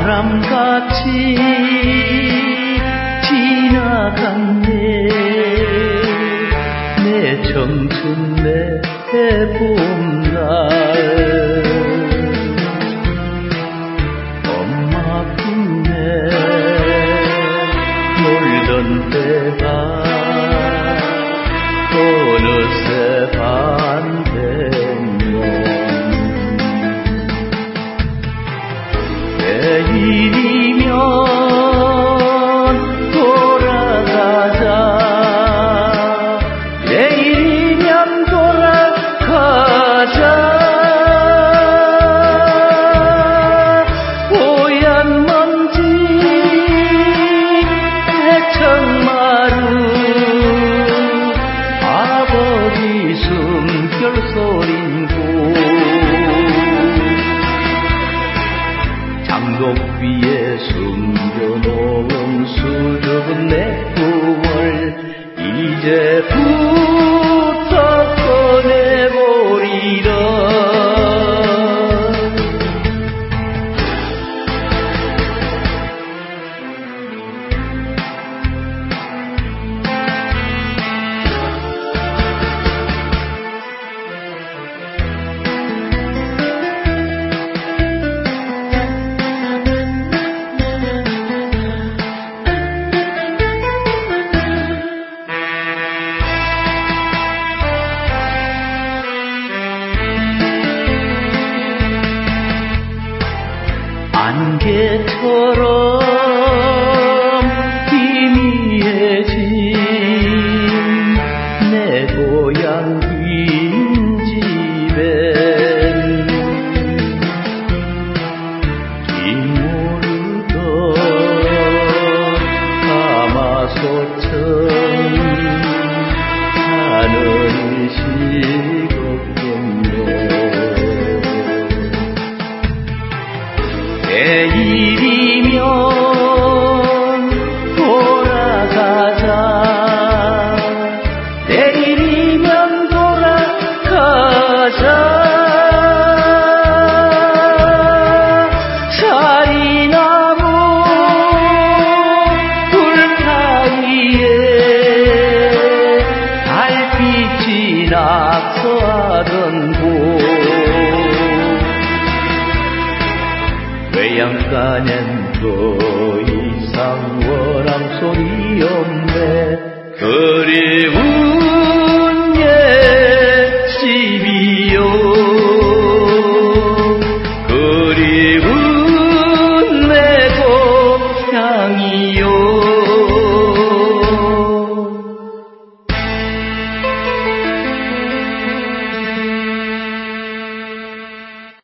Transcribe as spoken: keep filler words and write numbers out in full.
바람같이 지나갔네. 내 청춘 내 봄날 엄마 품에 놀던 때가 어느새 반대면 내일이면 돌아가자. 내일이면 돌아가자. 뽀얀 먼지 대청마루 아버지 숨결 소린 곳 장독 위에 숨겨놓은 수줍은 내 구월 이제부터 꺼내버리라. 안개처럼 희미해진 내 고향 빈집엔 뒷모르던 가마솥처럼 하늘이 식었겠네. 내일이면 돌아가자. 내일이면 돌아가자. 살이나무 불타위에 달빛이 낙서하던 곳 외양간엔 더 이상 원앙 소리 없네. 그리움